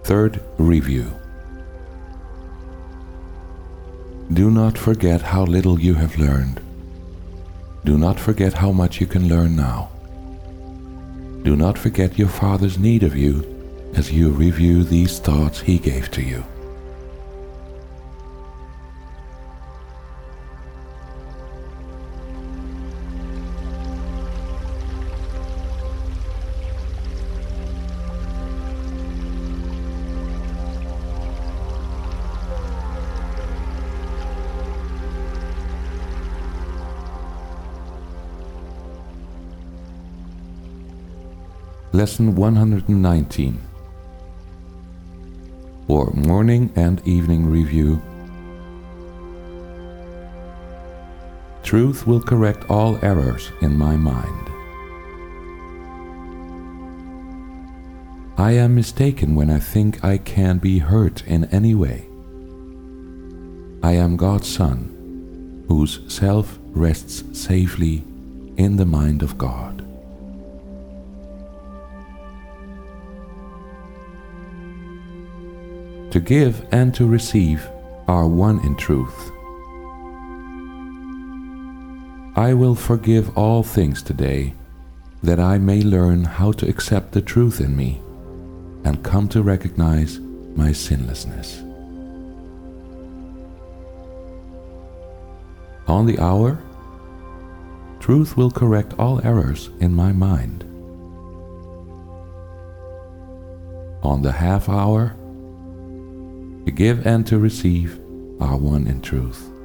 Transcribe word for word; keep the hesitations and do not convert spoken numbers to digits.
Third review. Do not forget how little you have learned. Do not forget how much you can learn now. Do not forget your Father's need of you as you review these thoughts He gave to you. Lesson one hundred nineteen. For morning and evening review. Truth will correct all errors in my mind. I am mistaken when I think I can be hurt in any way. I am God's Son, whose self rests safely in the mind of God. To give and to receive are one in truth. I will forgive all things today, that I may learn how to accept the truth in me and come to recognize my sinlessness. On the hour, truth will correct all errors in my mind. On the half hour, to give and to receive are one in truth.